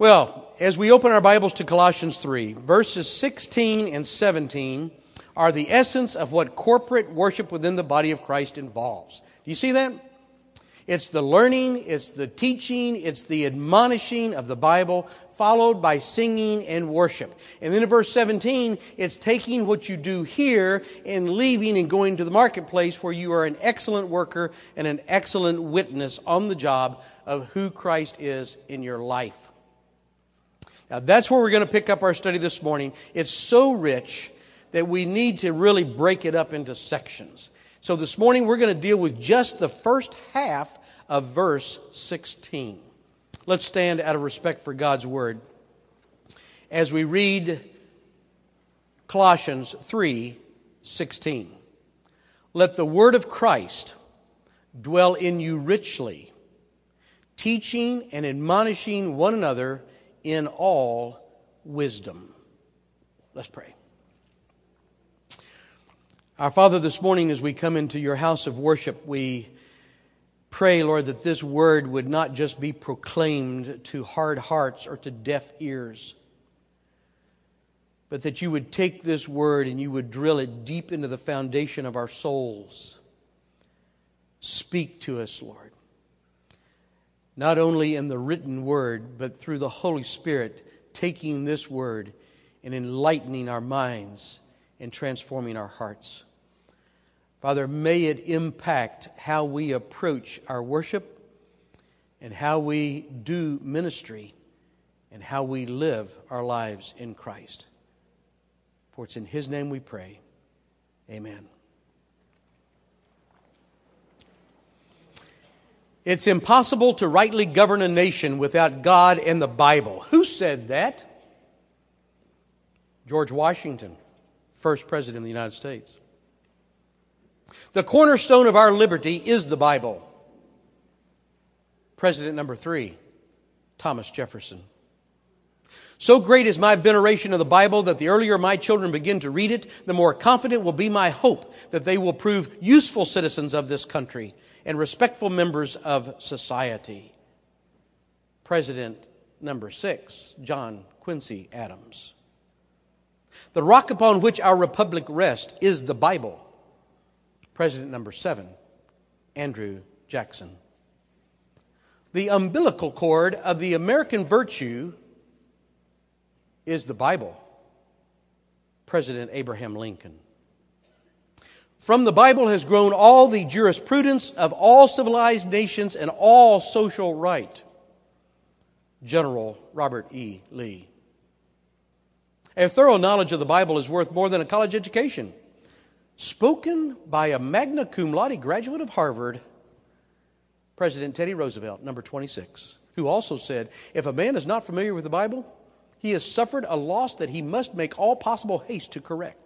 Well, as we open our Bibles to Colossians 3, verses 16 and 17 are the essence of what corporate worship within the body of Christ involves. Do you see that? It's the learning, it's the teaching, it's the admonishing of the Bible, followed by singing and worship. And then in verse 17, it's taking what you do here and leaving and going to the marketplace where you are an excellent worker and an excellent witness on the job of who Christ is in your life. Now that's where we're going to pick up our study this morning. It's so rich that we need to really break it up into sections. So this morning we're going to deal with just the first half of verse 16. Let's stand out of respect for God's Word as we read Colossians 3:16. Let the Word of Christ dwell in you richly, teaching and admonishing one another in all wisdom. Let's pray. Our Father, this morning as we come into your house of worship, we pray, Lord, that this word would not just be proclaimed to hard hearts or to deaf ears, but that you would take this word and you would drill it deep into the foundation of our souls. Speak to us, Lord. Not only in the written word, but through the Holy Spirit, taking this word and enlightening our minds and transforming our hearts. Father, may it impact how we approach our worship and how we do ministry and how we live our lives in Christ. For it's in His name we pray. Amen. It's impossible to rightly govern a nation without God and the Bible. Who said that? George Washington, first president of the United States. The cornerstone of our liberty is the Bible. President number 3, Thomas Jefferson. So great is my veneration of the Bible that the earlier my children begin to read it, the more confident will be my hope that they will prove useful citizens of this country and respectful members of society. President number 6, John Quincy Adams. The rock upon which our republic rests is the Bible. President number 7, Andrew Jackson. The umbilical cord of the American virtue is the Bible. President Abraham Lincoln. From the Bible has grown all the jurisprudence of all civilized nations and all social right. General Robert E. Lee. A thorough knowledge of the Bible is worth more than a college education. Spoken by a magna cum laude graduate of Harvard, President Teddy Roosevelt, number 26, who also said, if a man is not familiar with the Bible, he has suffered a loss that he must make all possible haste to correct.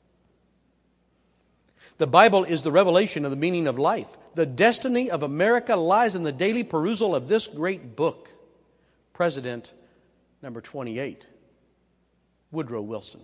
The Bible is the revelation of the meaning of life. The destiny of America lies in the daily perusal of this great book. President number 28, Woodrow Wilson.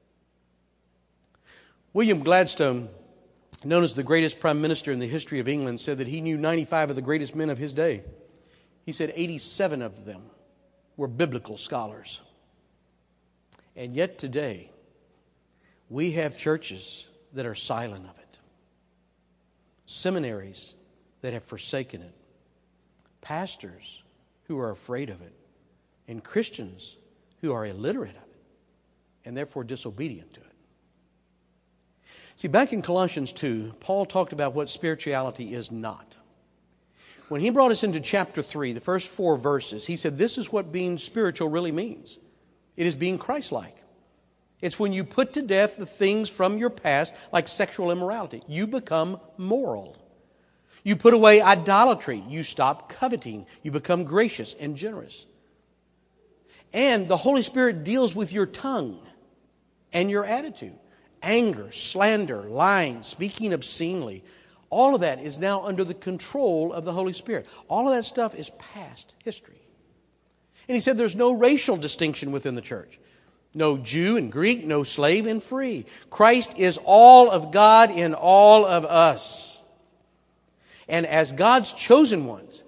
William Gladstone, known as the greatest prime minister in the history of England, said that he knew 95 of the greatest men of his day. He said 87 of them were biblical scholars. And yet today, we have churches that are silent of it. Seminaries that have forsaken it. Pastors who are afraid of it. And Christians who are illiterate of it and therefore disobedient to it. See, back in Colossians 2, Paul talked about what spirituality is not. When he brought us into chapter 3, the first 4 verses, he said this is what being spiritual really means. It is being Christ-like. It's when you put to death the things from your past, like sexual immorality. You become moral. You put away idolatry. You stop coveting. You become gracious and generous. And the Holy Spirit deals with your tongue and your attitude. Anger, slander, lying, speaking obscenely. All of that is now under the control of the Holy Spirit. All of that stuff is past history. And he said there's no racial distinction within the church. No Jew and Greek, no slave and free. Christ is all of God in all of us. And as God's chosen ones,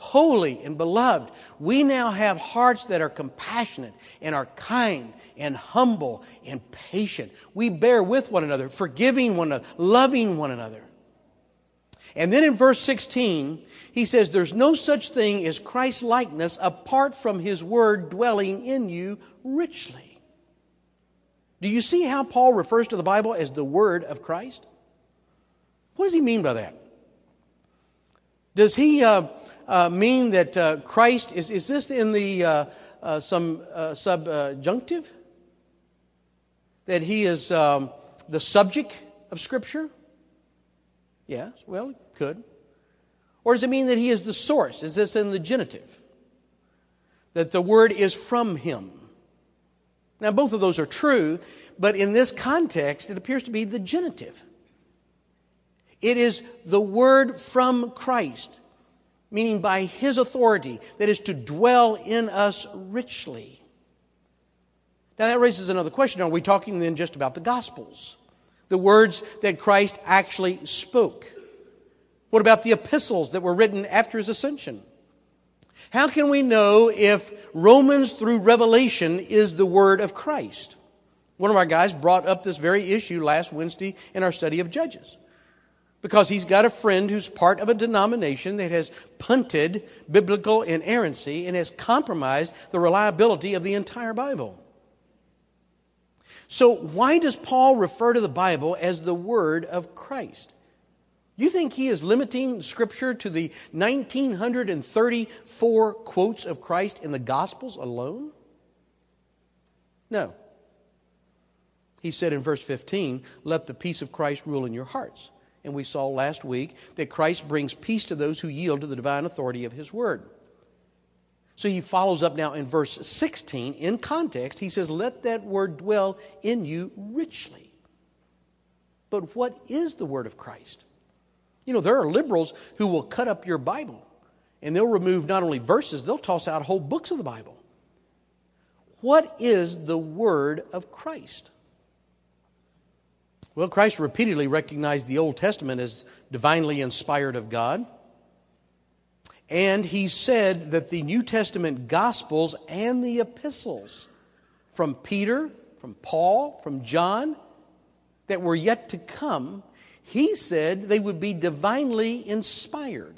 holy and beloved, we now have hearts that are compassionate and are kind and humble and patient. We bear with one another, forgiving one another, loving one another. And then in verse 16, he says, there's no such thing as Christ-likeness apart from His Word dwelling in you richly. Do you see how Paul refers to the Bible as the Word of Christ? What does he mean by that? Does he mean that Christ, is this in the subjunctive? That He is the subject of Scripture? Yes, well, it could. Or does it mean that He is the source? Is this in the genitive? That the Word is from Him? Now, both of those are true, but in this context, it appears to be the genitive. It is the Word from Christ, meaning by His authority, that is to dwell in us richly. Now, that raises another question. Are we talking then just about the Gospels? The words that Christ actually spoke? What about the epistles that were written after His ascension? How can we know if Romans through Revelation is the Word of Christ? One of our guys brought up this very issue last Wednesday in our study of Judges. Because he's got a friend who's part of a denomination that has punted biblical inerrancy and has compromised the reliability of the entire Bible. So why does Paul refer to the Bible as the Word of Christ? You think he is limiting Scripture to the 1,934 quotes of Christ in the Gospels alone? No. He said in verse 15, let the peace of Christ rule in your hearts. And we saw last week that Christ brings peace to those who yield to the divine authority of His Word. So he follows up now in verse 16. In context, he says, let that Word dwell in you richly. But what is the Word of Christ? You know, there are liberals who will cut up your Bible. And they'll remove not only verses, they'll toss out whole books of the Bible. What is the Word of Christ? Well, Christ repeatedly recognized the Old Testament as divinely inspired of God. And He said that the New Testament Gospels and the epistles from Peter, from Paul, from John, that were yet to come, He said they would be divinely inspired.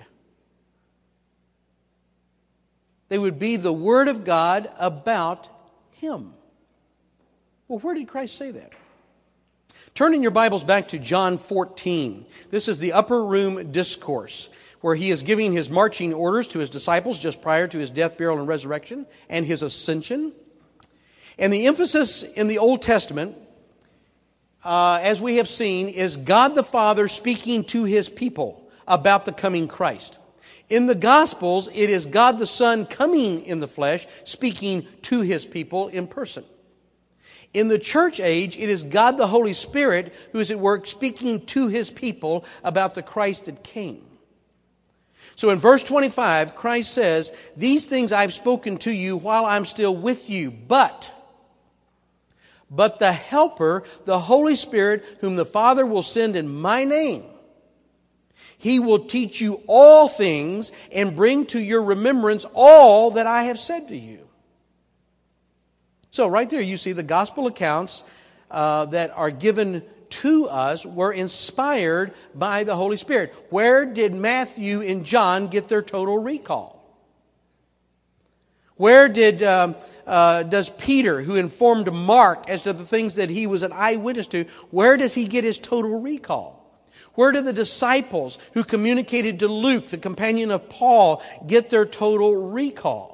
They would be the Word of God about Him. Well, where did Christ say that? Turn in your Bibles back to John 14. This is the upper room discourse where He is giving His marching orders to His disciples just prior to His death, burial, and resurrection and His ascension. And the emphasis in the Old Testament, as we have seen, is God the Father speaking to His people about the coming Christ. In the Gospels, it is God the Son coming in the flesh, speaking to His people in person. In the church age, it is God the Holy Spirit who is at work speaking to His people about the Christ that came. So in verse 25, Christ says, these things I've spoken to you while I'm still with you, but the Helper, the Holy Spirit, whom the Father will send in my name, He will teach you all things and bring to your remembrance all that I have said to you. So right there you see the gospel accounts that are given to us were inspired by the Holy Spirit. Where did Matthew and John get their total recall? Where does Peter, who informed Mark as to the things that he was an eyewitness to, where does he get his total recall? Where do the disciples who communicated to Luke, the companion of Paul, get their total recall?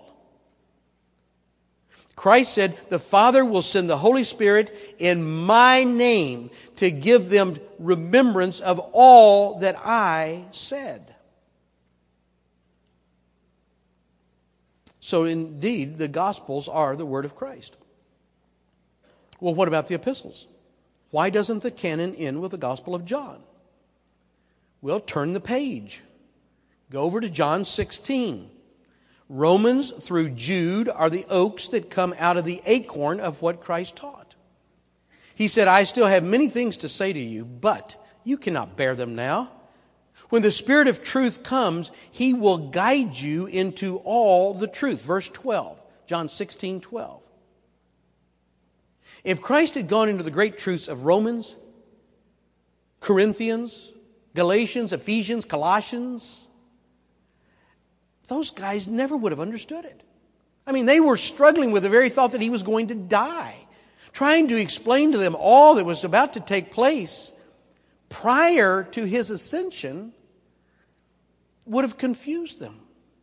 Christ said, the Father will send the Holy Spirit in my name to give them remembrance of all that I said. So indeed, the Gospels are the Word of Christ. Well, what about the epistles? Why doesn't the canon end with the Gospel of John? Well, turn the page. Go over to John 16. Romans through Jude are the oaks that come out of the acorn of what Christ taught. He said, I still have many things to say to you, but you cannot bear them now. When the Spirit of truth comes, He will guide you into all the truth. Verse 12, John 16:12. If Christ had gone into the great truths of Romans, Corinthians, Galatians, Ephesians, Colossians, those guys never would have understood it. I mean, they were struggling with the very thought that He was going to die. Trying to explain to them all that was about to take place prior to His ascension would have confused them.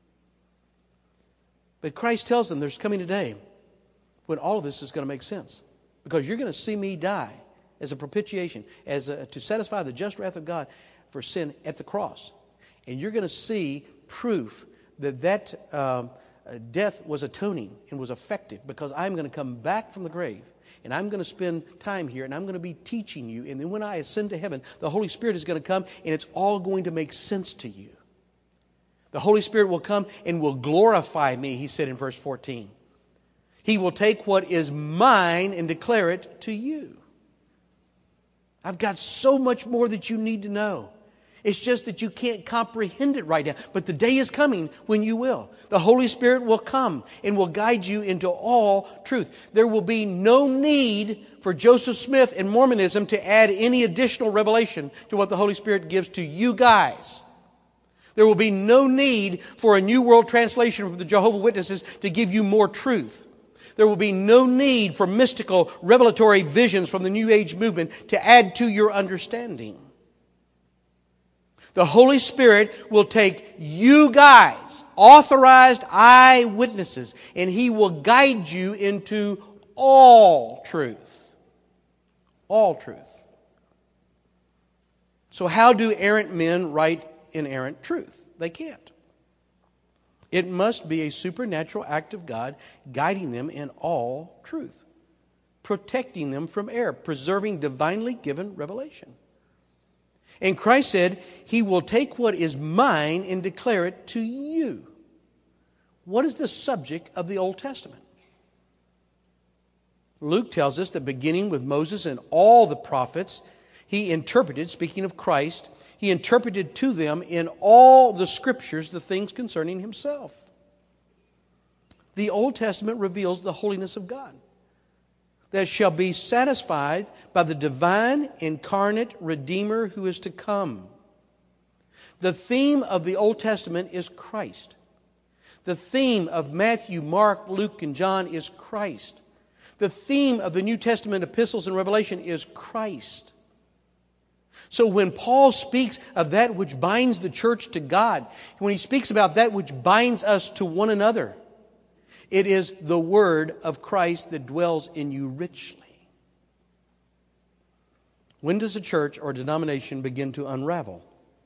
But Christ tells them there's coming a day when all of this is going to make sense. Because you're going to see Me die as a propitiation, to satisfy the just wrath of God for sin at the cross. And you're going to see proof that death was atoning and was effective, because I'm going to come back from the grave and I'm going to spend time here and I'm going to be teaching you. And then when I ascend to heaven, the Holy Spirit is going to come and it's all going to make sense to you. The Holy Spirit will come and will glorify Me, He said in verse 14. He will take what is mine and declare it to you. I've got so much more that you need to know. It's just that you can't comprehend it right now. But the day is coming when you will. The Holy Spirit will come and will guide you into all truth. There will be no need for Joseph Smith and Mormonism to add any additional revelation to what the Holy Spirit gives to you guys. There will be no need for a New World Translation from the Jehovah's Witnesses to give you more truth. There will be no need for mystical revelatory visions from the New Age movement to add to your understanding. The Holy Spirit will take you guys, authorized eyewitnesses, and He will guide you into all truth. All truth. So how do errant men write inerrant truth? They can't. It must be a supernatural act of God guiding them in all truth, protecting them from error, preserving divinely given revelation. And Christ said, He will take what is mine and declare it to you. What is the subject of the Old Testament? Luke tells us that beginning with Moses and all the prophets, He interpreted, speaking of Christ, He interpreted to them in all the Scriptures the things concerning Himself. The Old Testament reveals the holiness of God that shall be satisfied by the divine incarnate Redeemer who is to come. The theme of the Old Testament is Christ. The theme of Matthew, Mark, Luke, and John is Christ. The theme of the New Testament epistles and Revelation is Christ. So when Paul speaks of that which binds the church to God, when he speaks about that which binds us to one another, it is the word of Christ that dwells in you richly. When does a church or denomination begin to unravel?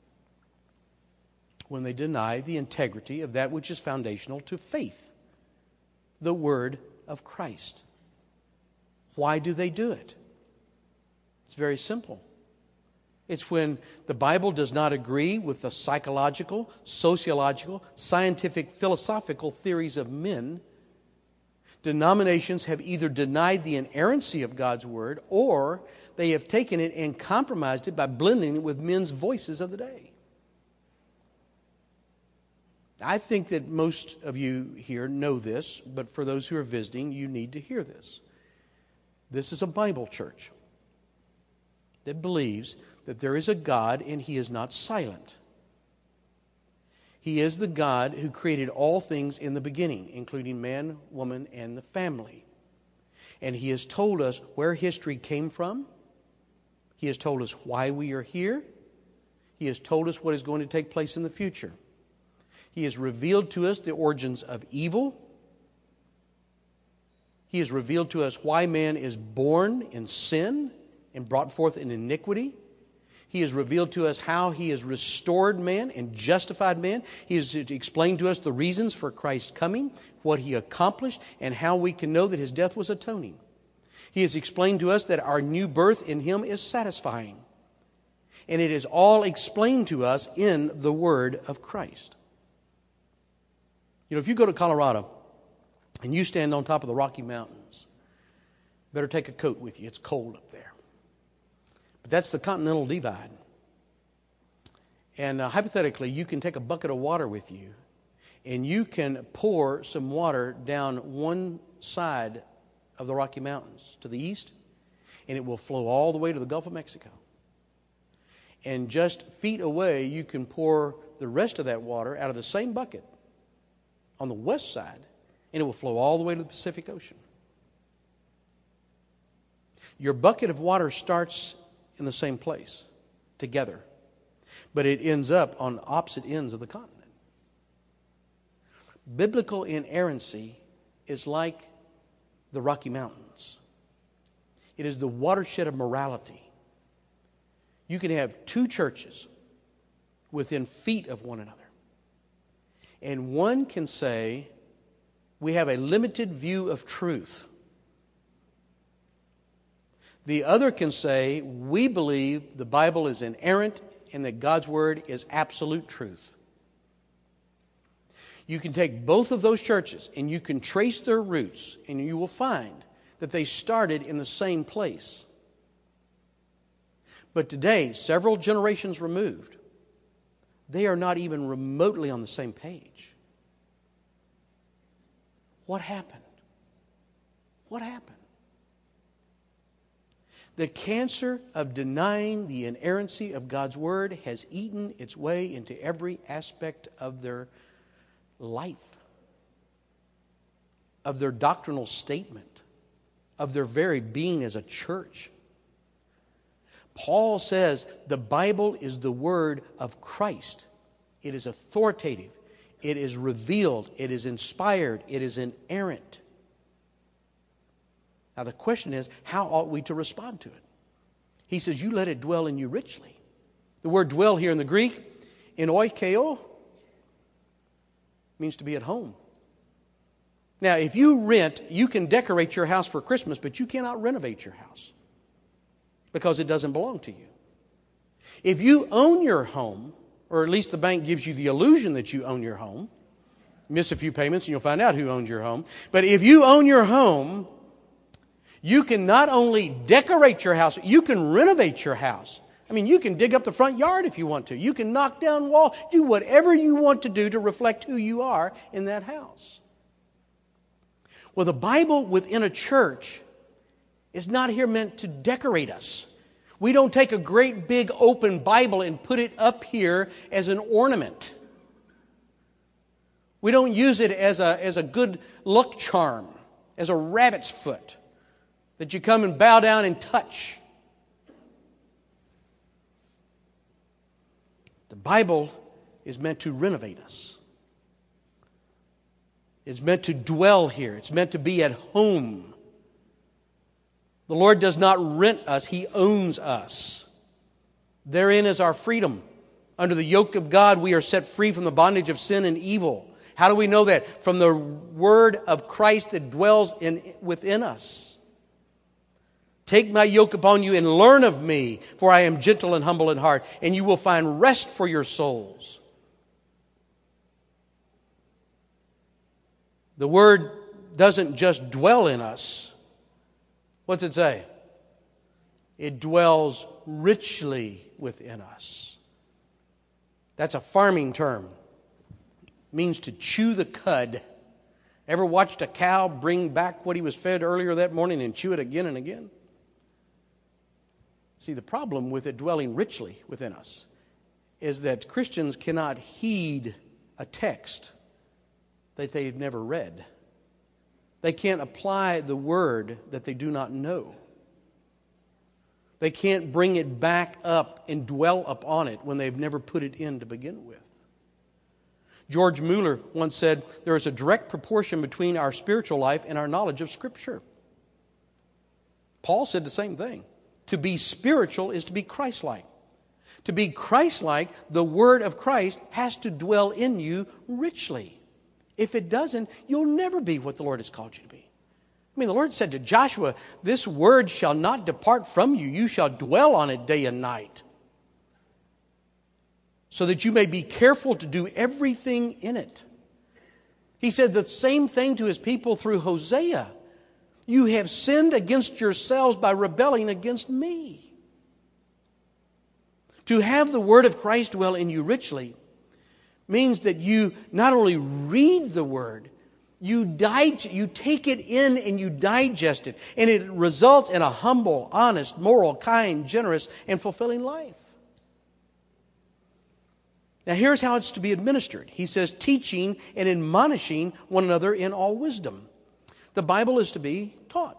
When they deny the integrity of that which is foundational to faith, the word of Christ. Why do they do it? It's very simple. It's when the Bible does not agree with the psychological, sociological, scientific, philosophical theories of men. Denominations have either denied the inerrancy of God's Word, or they have taken it and compromised it by blending it with men's voices of the day. I think that most of you here know this, but for those who are visiting, you need to hear this. This is a Bible church that believes that there is a God and He is not silent. He is the God who created all things in the beginning, including man, woman, and the family. And He has told us where history came from. He has told us why we are here. He has told us what is going to take place in the future. He has revealed to us the origins of evil. He has revealed to us why man is born in sin and brought forth in iniquity. He has revealed to us how He has restored man and justified man. He has explained to us the reasons for Christ's coming, what He accomplished, and how we can know that His death was atoning. He has explained to us that our new birth in Him is satisfying. And it is all explained to us in the Word of Christ. You know, if you go to Colorado and you stand on top of the Rocky Mountains, better take a coat with you. It's cold up there. But that's the Continental Divide. And hypothetically, you can take a bucket of water with you, and you can pour some water down one side of the Rocky Mountains to the east, and it will flow all the way to the Gulf of Mexico. And just feet away, you can pour the rest of that water out of the same bucket on the west side, and it will flow all the way to the Pacific Ocean. Your bucket of water starts in the same place, together, but it ends up on opposite ends of the continent. Biblical inerrancy is like the Rocky Mountains. It is the watershed of morality. You can have two churches within feet of one another, and one can say, we have a limited view of truth. The other can say, we believe the Bible is inerrant and that God's Word is absolute truth. You can take both of those churches and you can trace their roots, and you will find that they started in the same place. But today, several generations removed, they are not even remotely on the same page. What happened? What happened? The cancer of denying the inerrancy of God's Word has eaten its way into every aspect of their life, of their doctrinal statement, of their very being as a church. Paul says the Bible is the Word of Christ. It is authoritative. It is revealed. It is inspired. It is inerrant. Now the question is, how ought we to respond to it? He says, you let it dwell in you richly. The word dwell here in the Greek, in oikeo, means to be at home. Now, if you rent, you can decorate your house for Christmas, but you cannot renovate your house because it doesn't belong to you. If you own your home, or at least the bank gives you the illusion that you own your home, miss a few payments and you'll find out who owns your home. But if you own your home, you can not only decorate your house, you can renovate your house. I mean, you can dig up the front yard if you want to. You can knock down walls, do whatever you want to do to reflect who you are in that house. Well, the Bible within a church is not here meant to decorate us. We don't take a great big open Bible and put it up here as an ornament. We don't use it as a good luck charm, as a rabbit's foot that you come and bow down and touch. The Bible is meant to renovate us. It's meant to dwell here. It's meant to be at home. The Lord does not rent us. He owns us. Therein is our freedom. Under the yoke of God, we are set free from the bondage of sin and evil. How do we know that? From the Word of Christ that dwells within us. Take my yoke upon you and learn of me, for I am gentle and humble in heart, and you will find rest for your souls. The Word doesn't just dwell in us. What's it say? It dwells richly within us. That's a farming term. It means to chew the cud. Ever watched a cow bring back what he was fed earlier that morning and chew it again and again? See, the problem with it dwelling richly within us is that Christians cannot heed a text that they've never read. They can't apply the Word that they do not know. They can't bring it back up and dwell upon it when they've never put it in to begin with. George Mueller once said, there is a direct proportion between our spiritual life and our knowledge of Scripture. Paul said the same thing. To be spiritual is to be Christ-like. To be Christ-like, the Word of Christ has to dwell in you richly. If it doesn't, you'll never be what the Lord has called you to be. I mean, the Lord said to Joshua, this Word shall not depart from you. You shall dwell on it day and night, so that you may be careful to do everything in it. He said the same thing to His people through Hosea. You have sinned against yourselves by rebelling against me. To have the Word of Christ dwell in you richly means that you not only read the Word, you take it in and you digest it. And it results in a humble, honest, moral, kind, generous, and fulfilling life. Now here's how it's to be administered. He says, teaching and admonishing one another in all wisdom. The Bible is to be taught.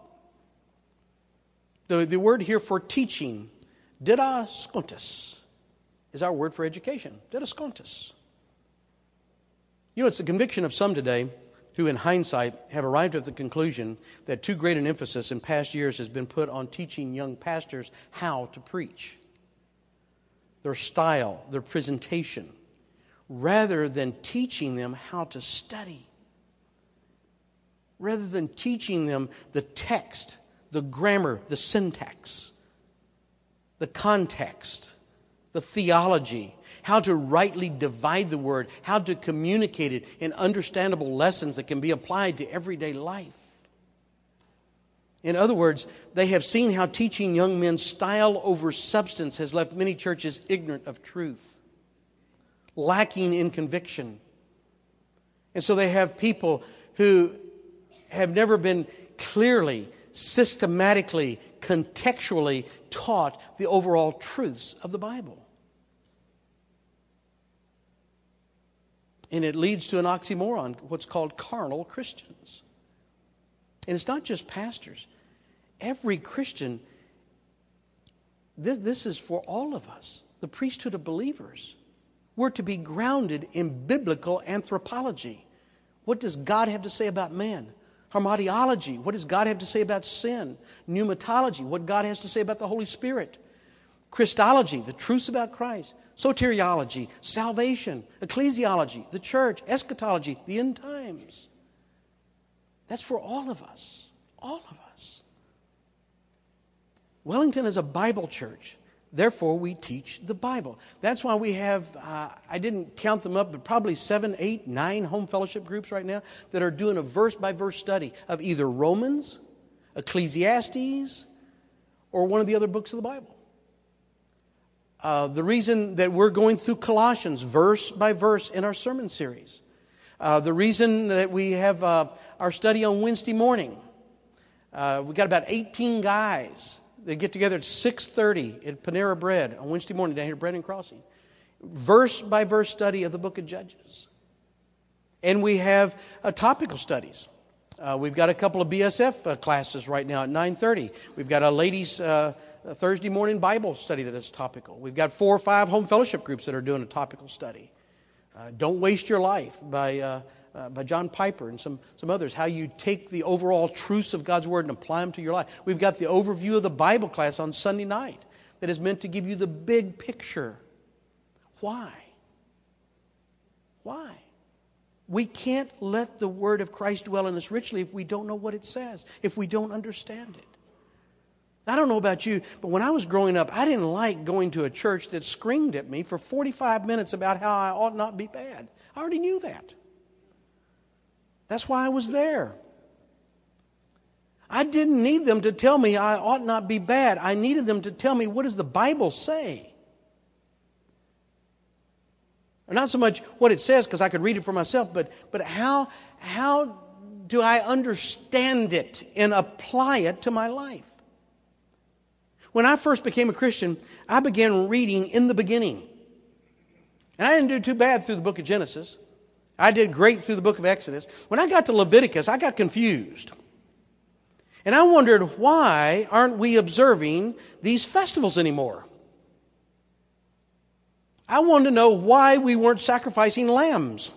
The word here for teaching, didaskontes, is our word for education. Didaskontes. You know, it's the conviction of some today who in hindsight have arrived at the conclusion that too great an emphasis in past years has been put on teaching young pastors how to preach. Their style, their presentation, rather than teaching them how to study. Rather than teaching them the text, the grammar, the syntax, the context, the theology, how to rightly divide the word, how to communicate it in understandable lessons that can be applied to everyday life. In other words, they have seen how teaching young men style over substance has left many churches ignorant of truth, lacking in conviction. And so they have people who have never been clearly, systematically, contextually taught the overall truths of the Bible. And it leads to an oxymoron, what's called carnal Christians. And it's not just pastors. Every Christian, this is for all of us, the priesthood of believers. We're to be grounded in biblical anthropology. What does God have to say about man? Hamartiology, what does God have to say about sin? Pneumatology, what God has to say about the Holy Spirit. Christology, the truths about Christ. Soteriology, salvation. Ecclesiology, the church. Eschatology, the end times. That's for all of us. All of us. Wellington is a Bible church. Therefore, we teach the Bible. That's why we have, I didn't count them up, but probably 7, 8, 9 home fellowship groups right now that are doing a verse-by-verse study of either Romans, Ecclesiastes, or one of the other books of the Bible. The reason that we're going through Colossians verse by verse in our sermon series. The reason that we have our study on Wednesday morning. We've got about 18 guys. They get together at 6:30 at Panera Bread on Wednesday morning down here at Brennan Crossing. Verse by verse study of the book of Judges. And we have topical studies. We've got a couple of BSF classes right now at 9:30. We've got a ladies' Thursday morning Bible study that is topical. We've got 4 or 5 home fellowship groups that are doing a topical study. Don't Waste Your Life by John Piper and some others. How you take the overall truths of God's Word and apply them to your life. We've got the overview of the Bible class on Sunday night that is meant to give you the big picture. Why? Why? We can't let the Word of Christ dwell in us richly if we don't know what it says, if we don't understand it. I don't know about you, but when I was growing up, I didn't like going to a church that screamed at me for 45 minutes about how I ought not be bad. I already knew that. That's why I was there. I didn't need them to tell me I ought not be bad. I needed them to tell me, what does the Bible say? Or not so much what it says, because I could read it for myself, but how do I understand it and apply it to my life? When I first became a Christian, I began reading in the beginning. And I didn't do too bad through the book of Genesis. I did great through the book of Exodus. When I got to Leviticus, I got confused. And I wondered, why aren't we observing these festivals anymore? I wanted to know why we weren't sacrificing lambs.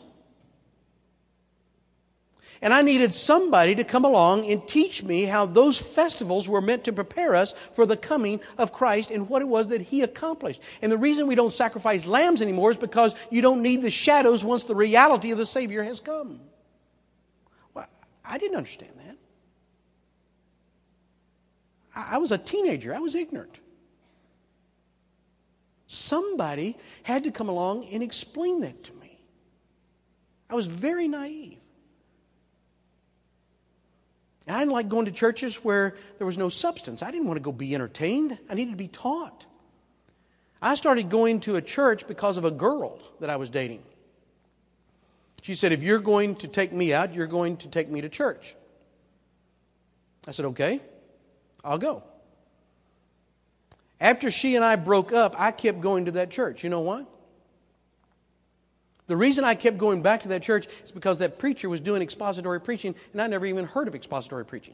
And I needed somebody to come along and teach me how those festivals were meant to prepare us for the coming of Christ and what it was that He accomplished. And the reason we don't sacrifice lambs anymore is because you don't need the shadows once the reality of the Savior has come. Well, I didn't understand that. I was a teenager. I was ignorant. Somebody had to come along and explain that to me. I was very naive. And I didn't like going to churches where there was no substance. I didn't want to go be entertained. I needed to be taught. I started going to a church because of a girl that I was dating. She said, if you're going to take me out, you're going to take me to church. I said, okay, I'll go. After she and I broke up, I kept going to that church. You know why? The reason I kept going back to that church is because that preacher was doing expository preaching, and I never even heard of expository preaching.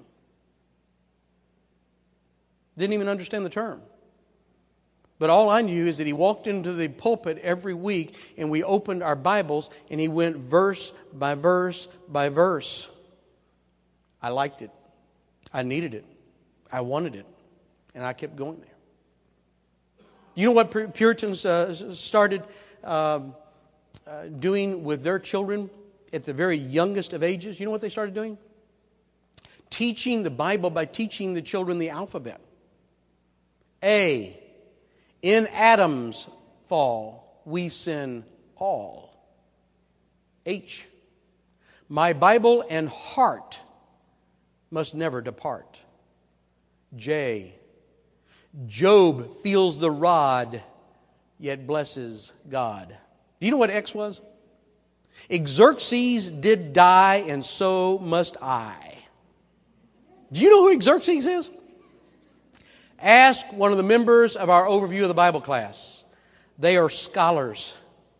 Didn't even understand the term. But all I knew is that he walked into the pulpit every week, and we opened our Bibles, and he went verse by verse by verse. I liked it. I needed it. I wanted it. And I kept going there. You know what Puritans started doing with their children at the very youngest of ages? You know what they started doing? Teaching the Bible by teaching the children the alphabet. A, in Adam's fall, we sin all. H, my Bible and heart must never depart. J, Job feels the rod, yet blesses God. Do you know what X was? Xerxes did die, and so must I. Do you know who Xerxes is? Ask one of the members of our overview of the Bible class. They are scholars.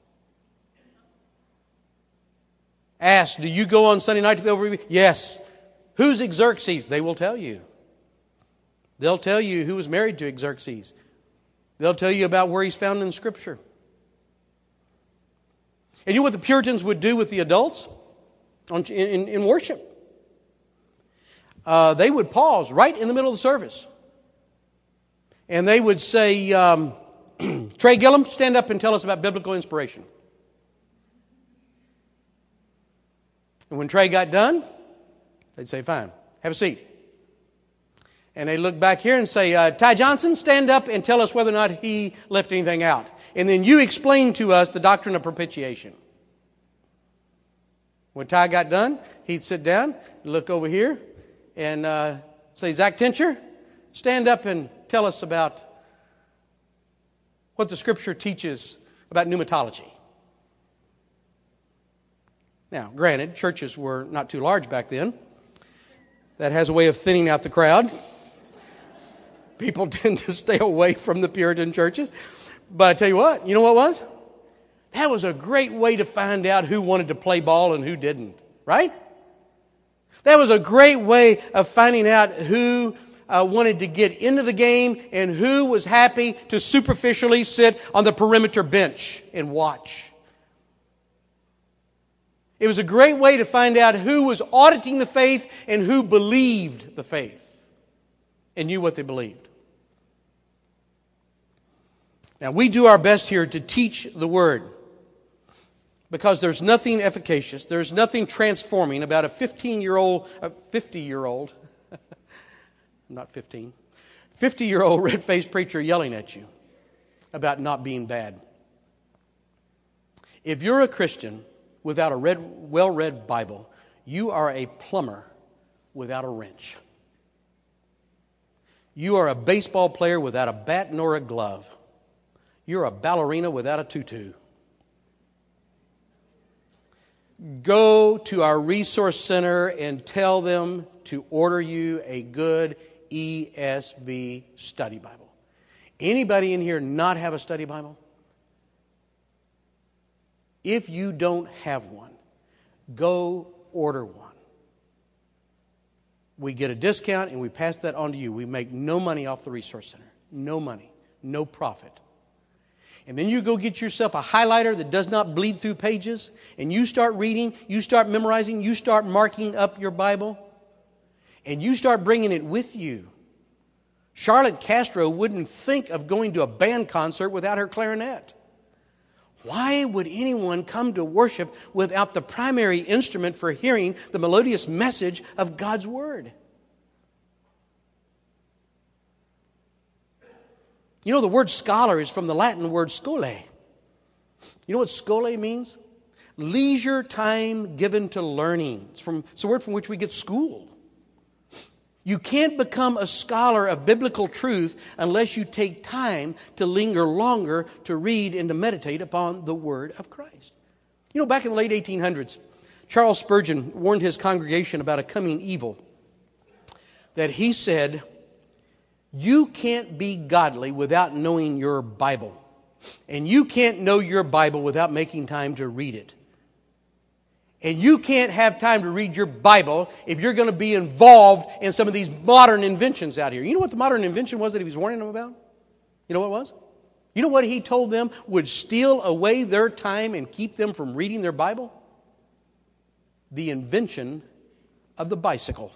Ask, do you go on Sunday night to the overview? Yes. Who's Xerxes? They will tell you. They'll tell you who was married to Xerxes. They'll tell you about where he's found in Scripture. And you know what the Puritans would do with the adults in worship? They would pause right in the middle of the service. And they would say, Trey Gillum, stand up and tell us about biblical inspiration. And when Trey got done, they'd say, fine, have a seat. And they'd look back here and say, Ty Johnson, stand up and tell us whether or not he left anything out. And then you explain to us the doctrine of propitiation. When Ty got done, he'd sit down, look over here, and say, Zach Tincher, stand up and tell us about what the Scripture teaches about pneumatology. Now, granted, churches were not too large back then. That has a way of thinning out the crowd. People tend to stay away from the Puritan churches. But I tell you what, you know what was? That was a great way to find out who wanted to play ball and who didn't, right? That was a great way of finding out who wanted to get into the game and who was happy to superficially sit on the perimeter bench and watch. It was a great way to find out who was auditing the faith and who believed the faith and knew what they believed. Now, we do our best here to teach the Word because there's nothing efficacious, there's nothing transforming about a 50-year-old, not 15, 50-year-old red-faced preacher yelling at you about not being bad. If you're a Christian without a well-read Bible, you are a plumber without a wrench. You are a baseball player without a bat nor a glove. You're a ballerina without a tutu. Go to our resource center and tell them to order you a good ESV study Bible. Anybody in here not have a study Bible? If you don't have one, go order one. We get a discount and we pass that on to you. We make no money off the resource center. No money. No profit. And then you go get yourself a highlighter that does not bleed through pages, and you start reading, you start memorizing, you start marking up your Bible, and you start bringing it with you. Charlotte Castro wouldn't think of going to a band concert without her clarinet. Why would anyone come to worship without the primary instrument for hearing the melodious message of God's Word? You know, the word scholar is from the Latin word schole. You know what schole means? Leisure time given to learning. It's a word from which we get school. You can't become a scholar of biblical truth unless you take time to linger longer to read and to meditate upon the Word of Christ. You know, back in the late 1800s, Charles Spurgeon warned his congregation about a coming evil. That he said, you can't be godly without knowing your Bible. And you can't know your Bible without making time to read it. And you can't have time to read your Bible if you're going to be involved in some of these modern inventions out here. You know what the modern invention was that he was warning them about? You know what it was? You know what he told them would steal away their time and keep them from reading their Bible? The invention of the bicycle.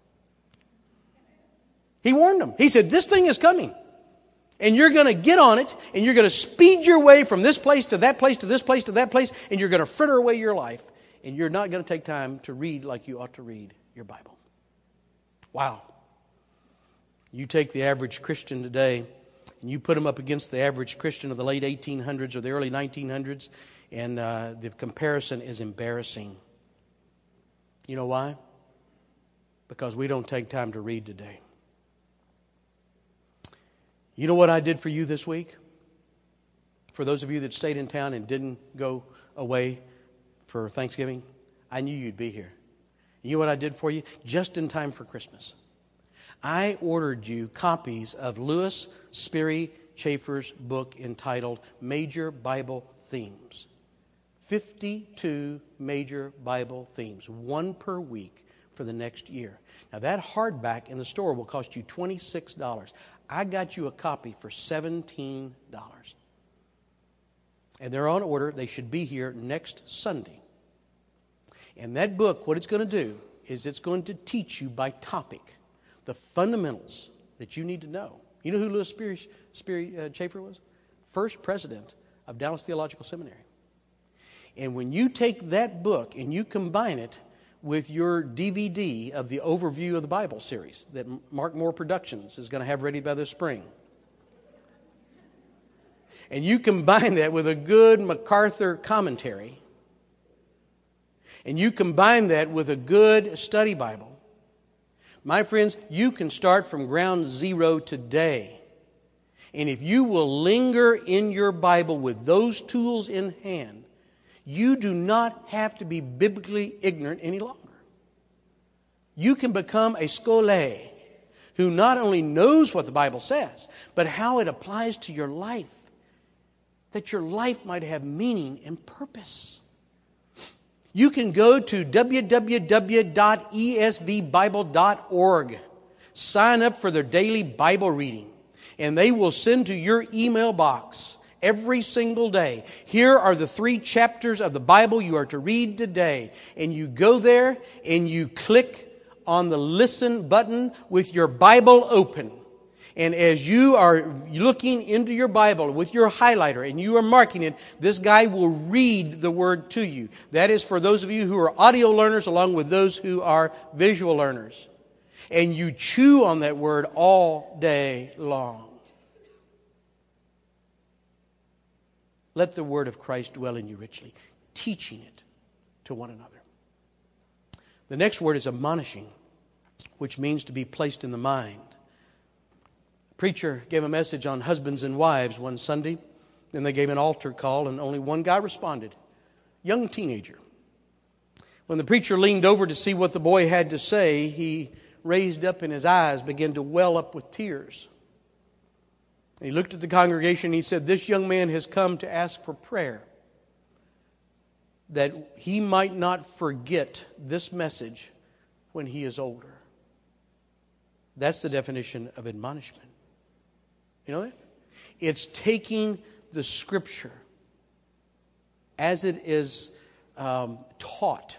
He warned them. He said, this thing is coming. And you're going to get on it, and you're going to speed your way from this place to that place to this place to that place, and you're going to fritter away your life. And you're not going to take time to read like you ought to read your Bible. Wow. You take the average Christian today and you put them up against the average Christian of the late 1800s or the early 1900s, and the comparison is embarrassing. You know why? Because we don't take time to read today. You know what I did for you this week? For those of you that stayed in town and didn't go away for Thanksgiving, I knew you'd be here. You know what I did for you? Just in time for Christmas. I ordered you copies of Lewis Sperry Chafer's book entitled Major Bible Themes. 52 major Bible themes, one per week for the next year. Now that hardback in the store will cost you $26. I got you a copy for $17. And they're on order. They should be here next Sunday. And that book, what it's going to do is it's going to teach you by topic the fundamentals that you need to know. You know who Lewis Sperry Chafer was? First president of Dallas Theological Seminary. And when you take that book and you combine it with your DVD of the Overview of the Bible series that Mark Moore Productions is going to have ready by this spring, and you combine that with a good MacArthur commentary, and you combine that with a good study Bible, my friends, you can start from ground zero today. And if you will linger in your Bible with those tools in hand, you do not have to be biblically ignorant any longer. You can become a scholé who not only knows what the Bible says, but how it applies to your life, that your life might have meaning and purpose. You can go to www.esvbible.org, sign up for their daily Bible reading, and they will send to your email box every single day, here are the 3 chapters of the Bible you are to read today. And you go there and you click on the listen button with your Bible open. And as you are looking into your Bible with your highlighter and you are marking it, this guy will read the Word to you. That is for those of you who are audio learners along with those who are visual learners. And you chew on that Word all day long. Let the Word of Christ dwell in you richly, teaching it to one another. The next word is admonishing, which means to be placed in the mind. A preacher gave a message on husbands and wives one Sunday. Then they gave an altar call, and only one guy responded, young teenager. When the preacher leaned over to see what the boy had to say, he raised up and his eyes began to well up with tears. And he looked at the congregation and he said, this young man has come to ask for prayer that he might not forget this message when he is older. That's the definition of admonishment. You know that? It's taking the Scripture as it is taught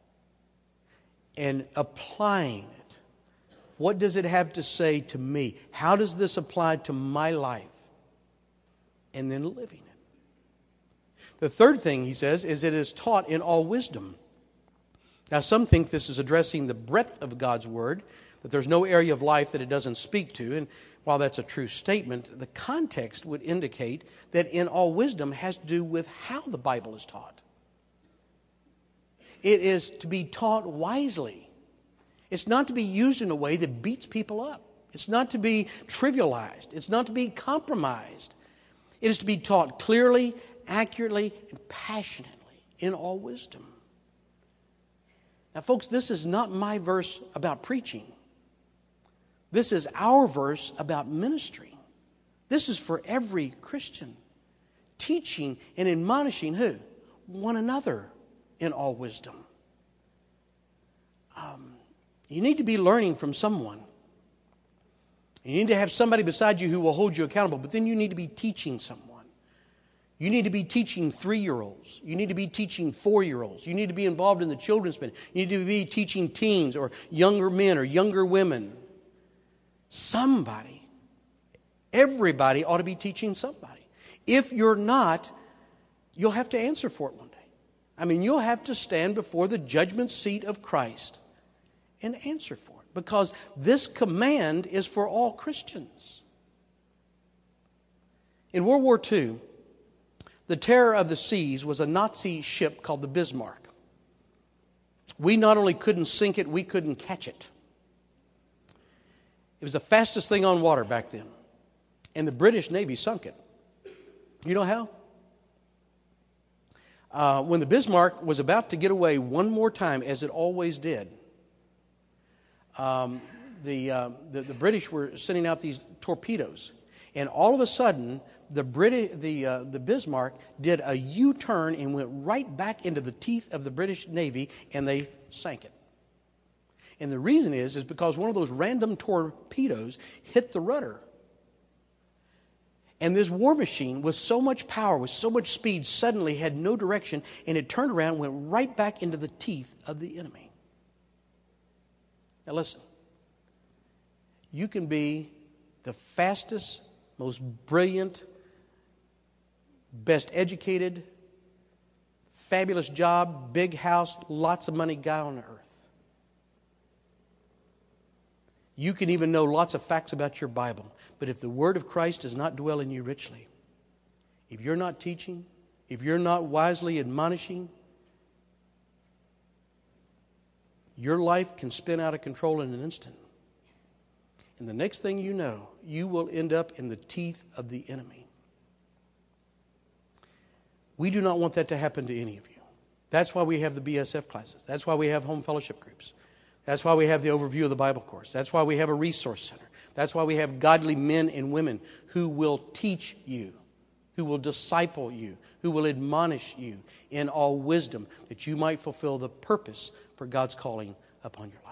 and applying it. What does it have to say to me? How does this apply to my life? And then living it. The third thing, he says, is it is taught in all wisdom. Now, some think this is addressing the breadth of God's Word, that there's no area of life that it doesn't speak to. And while that's a true statement, the context would indicate that in all wisdom has to do with how the Bible is taught. It is to be taught wisely. It's not to be used in a way that beats people up. It's not to be trivialized. It's not to be compromised. It is to be taught clearly, accurately, and passionately in all wisdom. Now, folks, this is not my verse about preaching. This is our verse about ministry. This is for every Christian. Teaching and admonishing who? One another in all wisdom. You need to be learning from someone. You need to have somebody beside you who will hold you accountable, but then you need to be teaching someone. You need to be teaching 3-year-olds. You need to be teaching 4-year-olds. You need to be involved in the children's ministry. You need to be teaching teens or younger men or younger women. Somebody, everybody ought to be teaching somebody. If you're not, you'll have to answer for it one day. I mean, you'll have to stand before the judgment seat of Christ and answer for it, because this command is for all Christians. In World War II, the Terror of the Seas was a Nazi ship called the Bismarck. We not only couldn't sink it, we couldn't catch it. It was the fastest thing on water back then. And the British Navy sunk it. You know how? When the Bismarck was about to get away one more time, as it always did, the British were sending out these torpedoes. And all of a sudden, the Bismarck did a U-turn and went right back into the teeth of the British Navy, and they sank it. And the reason is because one of those random torpedoes hit the rudder. And this war machine, with so much power, with so much speed, suddenly had no direction, and it turned around and went right back into the teeth of the enemy. Now listen, you can be the fastest, most brilliant, best educated, fabulous job, big house, lots of money guy on earth. You can even know lots of facts about your Bible. But if the Word of Christ does not dwell in you richly, if you're not teaching, if you're not wisely admonishing, your life can spin out of control in an instant. And the next thing you know, you will end up in the teeth of the enemy. We do not want that to happen to any of you. That's why we have the BSF classes. That's why we have home fellowship groups. That's why we have the overview of the Bible course. That's why we have a resource center. That's why we have godly men and women who will teach you, who will disciple you, who will admonish you in all wisdom, that you might fulfill the purpose for God's calling upon your life.